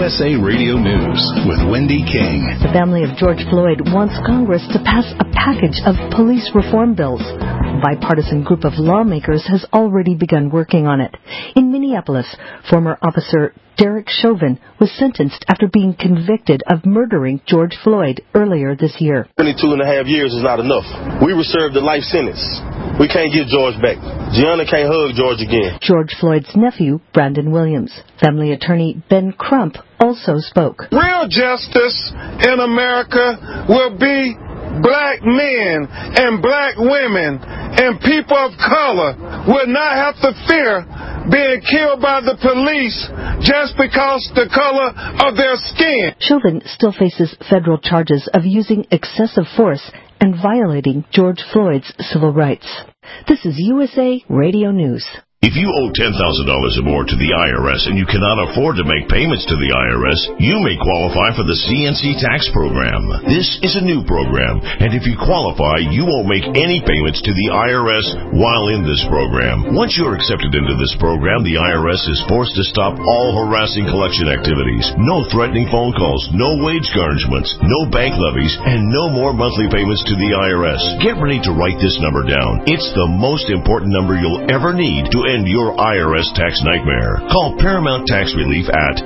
USA Radio News with Wendy King. The family of George Floyd wants Congress to pass a package of police reform bills. A bipartisan group of lawmakers has already begun working on it. In Minneapolis, former officer Derek Chauvin was sentenced after being convicted of murdering George Floyd earlier this year. 22.5 years is not enough. We were served a life sentence. We can't get George back. Gianna can't hug George again. George Floyd's nephew, Brandon Williams. Family attorney Ben Crump also spoke. Real justice in America will be black men and black women and people of color will not have to fear being killed by the police just because the color of their skin. Chauvin still faces federal charges of using excessive force and violating George Floyd's civil rights. This is USA Radio News. If you owe $10,000 or more to the IRS and you cannot afford to make payments to the IRS, you may qualify for the CNC tax program. This is a new program, and if you qualify, you won't make any payments to the IRS while in this program. Once you're accepted into this program, the IRS is forced to stop all harassing collection activities. No threatening phone calls, no wage garnishments, no bank levies, and no more monthly payments to the IRS. Get ready to write this number down. It's the most important number you'll ever need to end your IRS tax nightmare. Call Paramount Tax Relief at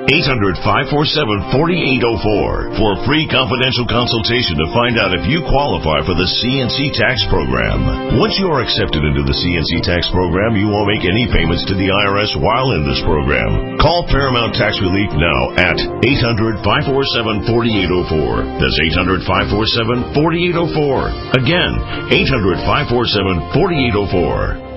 800-547-4804 for a free confidential consultation to find out if you qualify for the CNC tax program. Once you are accepted into the CNC tax program, you won't make any payments to the IRS while in this program. Call Paramount Tax Relief now at 800-547-4804. That's 800-547-4804. Again, 800-547-4804.